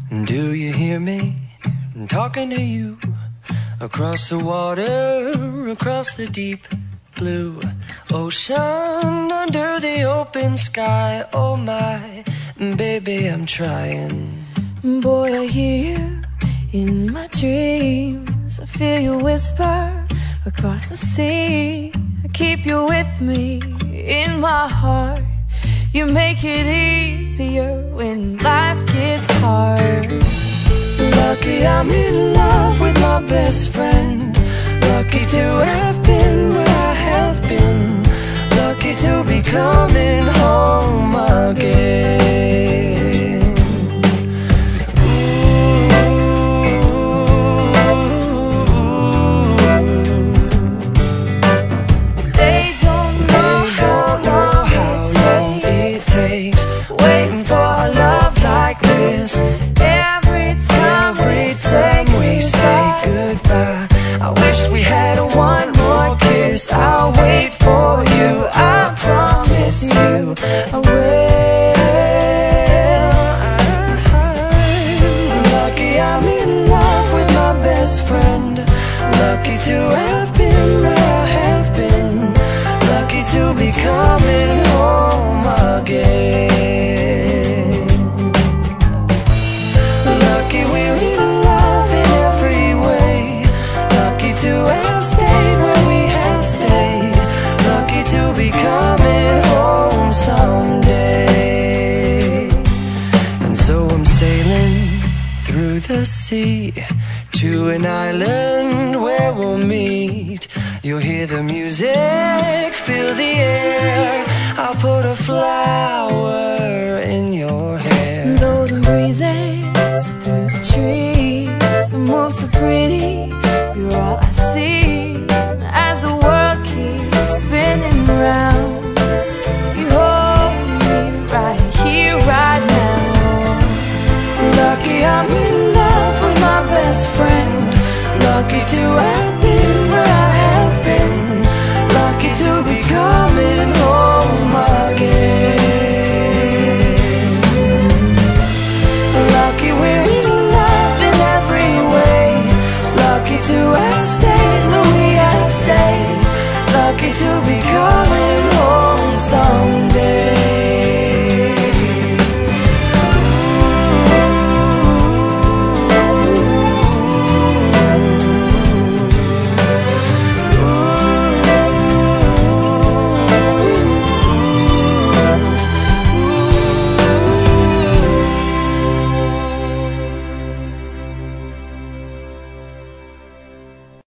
Do you hear me? I'm talking to you. Across the water, across the deep blue ocean, under the open sky. Oh my, baby, I'm trying. Boy, I hear you in my dreams. I feel you whisper across the sea. I keep you with me in my heart. You make it easier when life gets hard. Lucky I'm in love with my best friend. Lucky to have been where I have been. Lucky to be coming home again. They don't know how long it takes waiting for a love like this. Every time we say goodbye, I wish we had one more kiss. I'll wait for you, I promise you I will. Lucky I'm in love with my best friend. Lucky to have been where I have been. Lucky to be coming home again. Lucky we're in love in every way. Lucky to have stayed where we have stayed. Lucky to be coming home someday. And so I'm sailing through the sea to an island where we'll meet. You'll hear the music, feel the air. I'll put a flower in your hair. Though the breezes through the trees move so pretty, you're all I see as the world keeps spinning round. You hold me right here, right now. Lucky I'm in love with my best friend. Lucky to have